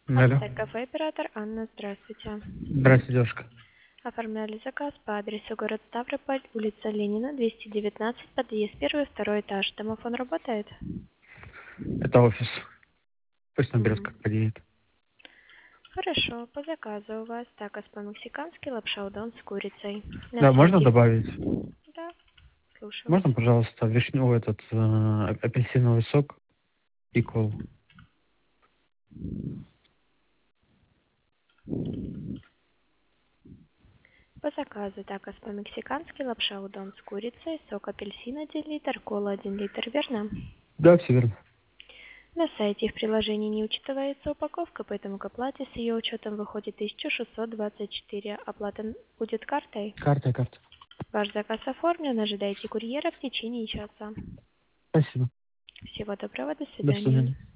Алло. Офсайт кафе, оператор Анна, здравствуйте. Здравствуйте, девушка. Оформляли заказ по адресу город Ставрополь, улица Ленина, 219, подъезд 1-2 этаж. Домофон работает? Это офис. Пусть наберет, Мгм. как подъедет. Хорошо, по заказу у вас такос по-мексикански, лапша удон с курицей. На Да, можно сайте. добавить? Да, слушаю вас. Можно, пожалуйста, вишневый апельсиновый сок и колу? По заказу такос по-мексикански, лапша удон с курицей, сок апельсин 1 литр, кола 1 литр, верно? Да, все верно. На сайте в приложении не учитывается упаковка, поэтому к оплате с ее учетом выходит 1624. Оплата будет картой. Карта. Ваш заказ оформлен, ожидайте курьера в течение часа. Спасибо. Всего доброго, до До свидания. свидания.